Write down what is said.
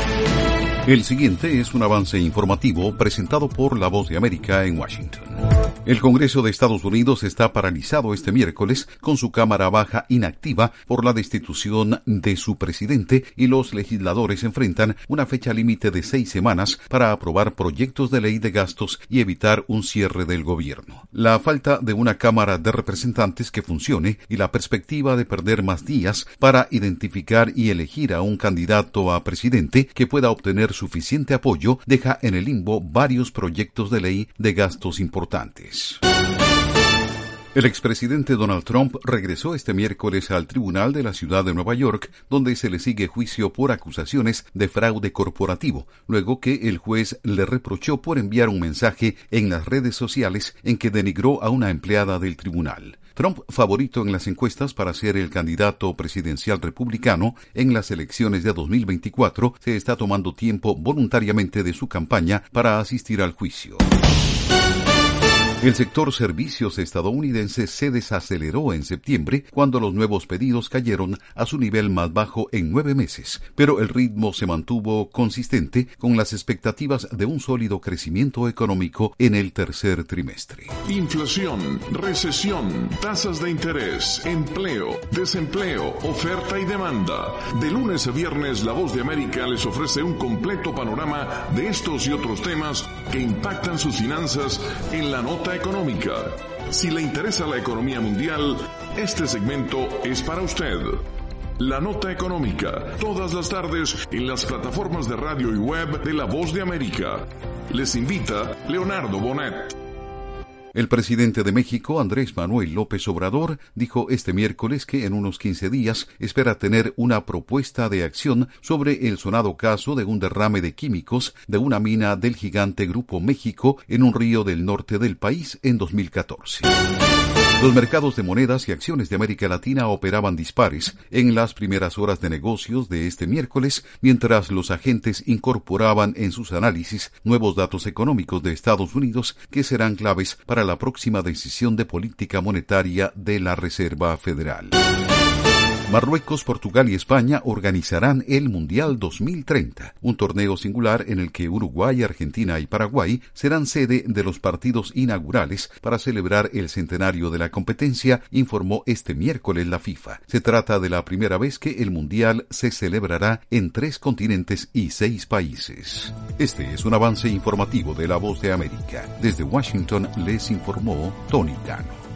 El siguiente es un avance informativo presentado por La Voz de América en Washington. El Congreso de Estados Unidos está paralizado este miércoles con su Cámara Baja inactiva por la destitución de su presidente y los legisladores enfrentan una fecha límite de 6 semanas para aprobar proyectos de ley de gastos y evitar un cierre del gobierno. La falta de una Cámara de Representantes que funcione y la perspectiva de perder más días para identificar y elegir a un candidato a presidente que pueda obtener suficiente apoyo deja en el limbo varios proyectos de ley de gastos importantes. El expresidente Donald Trump regresó este miércoles al tribunal de la ciudad de Nueva York, donde se le sigue juicio por acusaciones de fraude corporativo, luego que el juez le reprochó por enviar un mensaje en las redes sociales en que denigró a una empleada del tribunal. Trump, favorito en las encuestas para ser el candidato presidencial republicano en las elecciones de 2024, se está tomando tiempo voluntariamente de su campaña para asistir al juicio. El sector servicios estadounidense se desaceleró en septiembre cuando los nuevos pedidos cayeron a su nivel más bajo en 9 meses, pero el ritmo se mantuvo consistente con las expectativas de un sólido crecimiento económico en el tercer trimestre. Inflación, recesión, tasas de interés, empleo, desempleo, oferta y demanda. De lunes a viernes, La Voz de América les ofrece un completo panorama de estos y otros temas que impactan sus finanzas en la nota económica. Si le interesa la economía mundial, este segmento es para usted. La nota económica, todas las tardes en las plataformas de radio y web de La Voz de América. Les invita Leonardo Bonet. El presidente de México, Andrés Manuel López Obrador, dijo este miércoles que en unos 15 días espera tener una propuesta de acción sobre el sonado caso de un derrame de químicos de una mina del gigante Grupo México en un río del norte del país en 2014. Los mercados de monedas y acciones de América Latina operaban dispares en las primeras horas de negocios de este miércoles, mientras los agentes incorporaban en sus análisis nuevos datos económicos de Estados Unidos que serán claves para la próxima decisión de política monetaria de la Reserva Federal. Marruecos, Portugal y España organizarán el Mundial 2030, un torneo singular en el que Uruguay, Argentina y Paraguay serán sede de los partidos inaugurales para celebrar el centenario de la competencia, informó este miércoles la FIFA. Se trata de la primera vez que el Mundial se celebrará en 3 continentes y 6 países. Este es un avance informativo de La Voz de América. Desde Washington les informó Tony Cano.